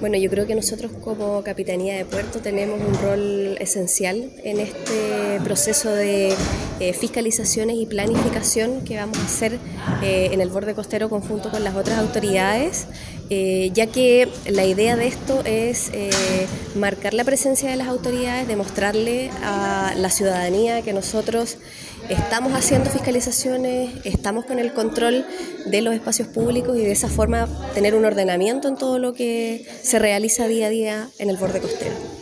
Bueno, yo creo que nosotros como Capitanía de Puerto tenemos un rol esencial en este proceso de fiscalizaciones y planificación que vamos a hacer en el borde costero conjunto con las otras autoridades, ya que la idea de esto es marcar la presencia de las autoridades, demostrarle a la ciudadanía que nosotros estamos haciendo fiscalizaciones, estamos con el control de los espacios públicos y de esa forma tener un ordenamiento en todo lo que se realiza día a día en el borde costero.